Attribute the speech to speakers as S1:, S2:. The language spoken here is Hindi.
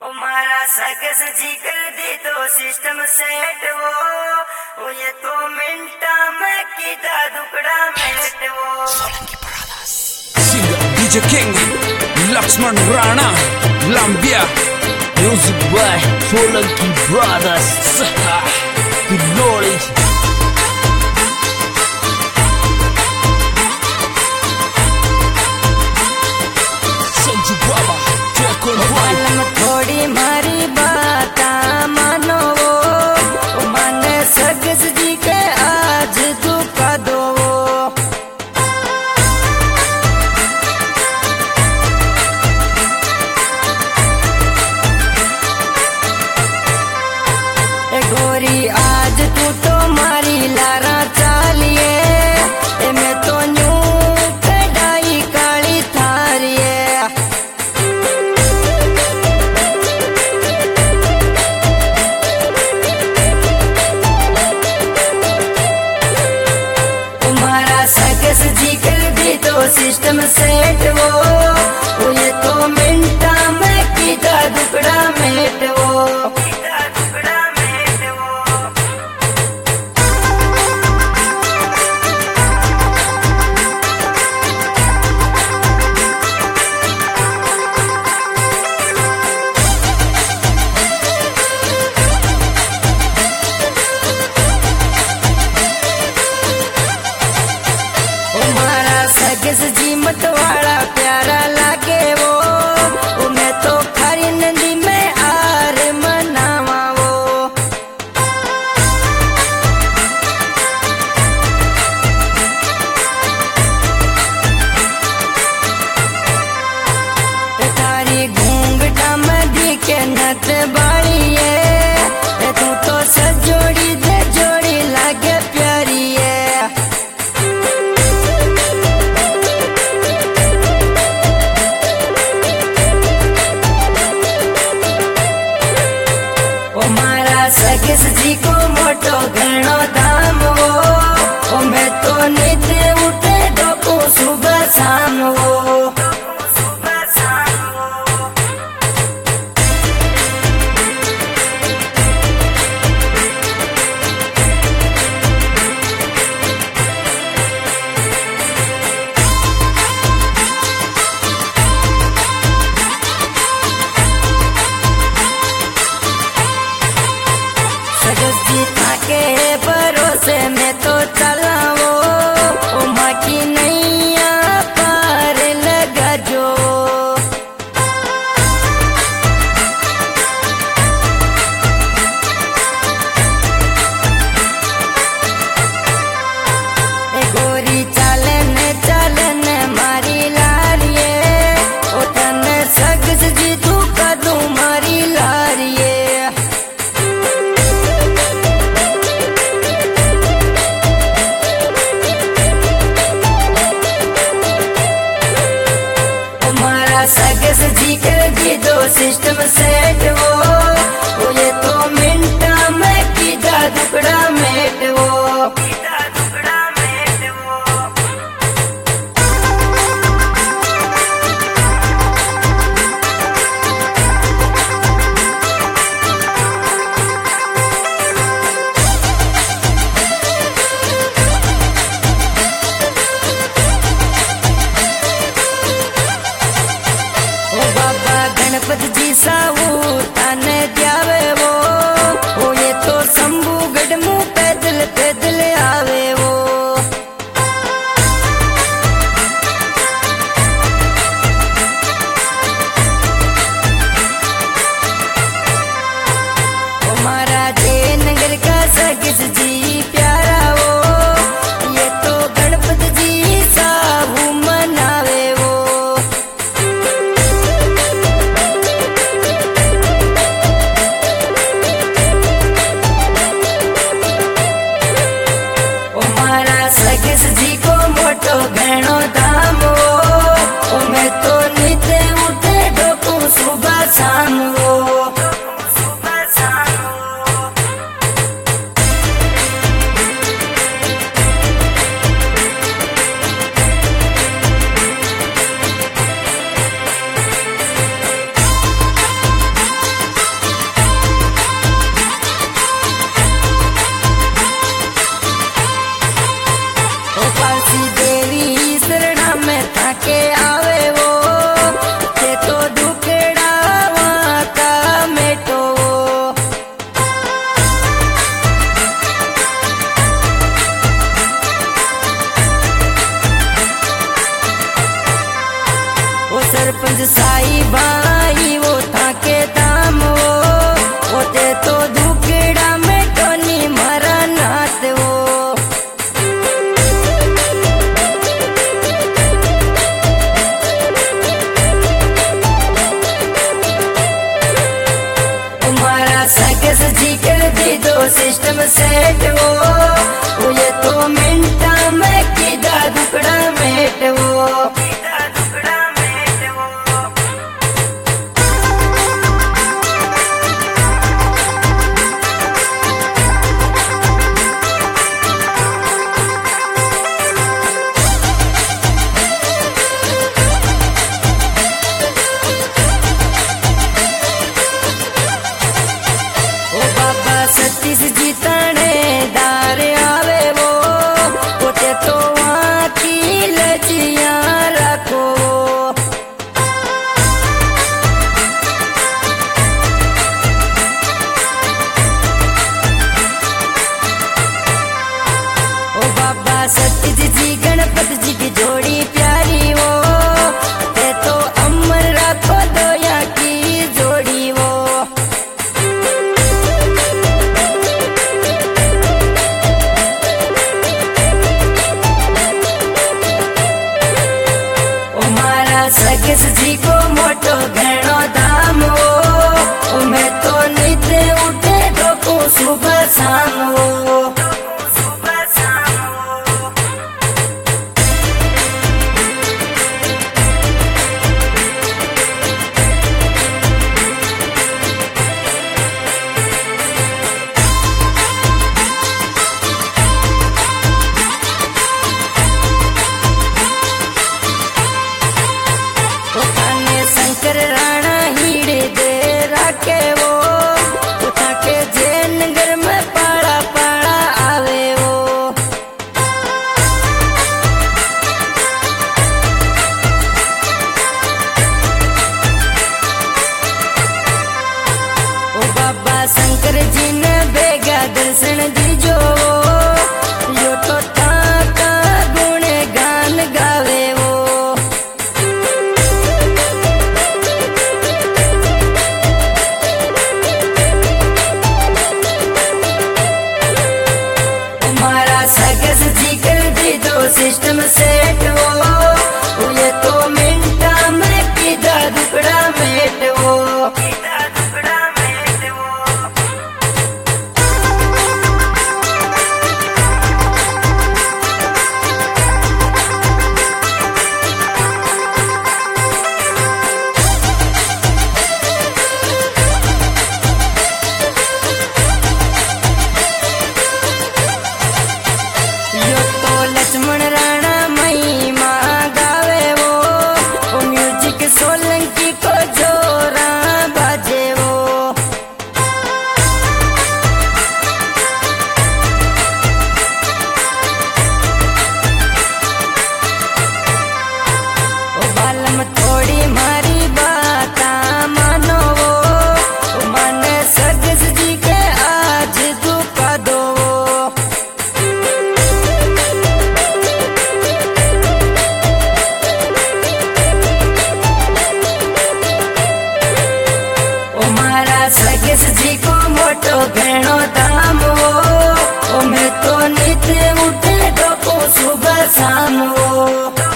S1: हमारा सकस जी कर दी तो सिस्टम सेट वो ये तो मिनटा में किदा दुकड़ा मेट वो
S2: Singer DJ King Lakshman Rana Lambia
S3: Music by Solanki Brothers The Glory Sanju Baba Tekon Boy
S1: थोड़ी मारी बात मानो वो माने सकस जी के आज दुखा दो गोरी आज तू तो मारी लारा चालिए मैं तो न्यू कढ़ाई काली थारिए तुम्हारा सकस जी कर दी तो सिस्टम सेट वो ये तो मिनटा में किदा दुकड़ा मेट वो सकस जी मतवाड़ा प्यारा लागे वो मैं तो खरी नदी में आर मनावा वो तारी घूंघटा मधी के नथ बाड़ी है तू तो सजोड़ी दे जोड़ी लागे प्यारी है सकस जी को मोटो घणो दाम वो मैं तो नित उठे डोको सुबह शाम वो के भरोसे में तो चला वो माँ की नैया पार लगा जो गोरी चलन मारी लारिए ओ तन सकस जी तू कदू मारी लारिए सकस जी कर दी दो सिस्टम सेट वो ये तो मिनटा में किदा दुकड़ा मेट वो गणपति जी साऊ ताने द्यावे वो ये तो शंभू गढ़ मुँह पैदल पैदल आवे वो हमारा जयनगर का सकस जी प्यारा वो ये तो गणपति जी साऊ मनावे वो सकस जी को मोटो घणो दाम वो मैं तो नित उठे डोकू सुबह शाम वो सकस जी कर दी दो सिस्टम सेट वो ये तो मिनटा में किदा दुकड़ा मेट वो सतीश जी थानेदार आवे वो पोते तो वहाँ की लजिया रखो ओ बाबा सतीश जी गणपति जी की जोड़ी प्यारी वो ते तो अमर रखो दोया की जोड़ी वो सकस जी को मोटो घणो दाम हो मैं तो नित उठे डोको सुबह शाम हो शंकर राणा हीड़े दे राखे वो उठा के जयनगर में पाड़ा पाड़ा आवे वो ओ बाबा शंकर जी ने बेगा दर्शन दीजो यो तो टाका गुण गान गावे वो सकस जी कर दी दो सिस्टम सेट वो ये तो मिनटा में किदा दुकड़ा मेट वो लक्ष्मण राणा महिमा गावे वो म्यूजिक सोलंकी को जोरा बाजे वो ओ बालम थोड़ी मारी बात मानो वो माने सकस जी के आज दुखा दो सकस जी को मोटो घणो दाम हो मैं तो नित उठे डोको सुबह शाम हो।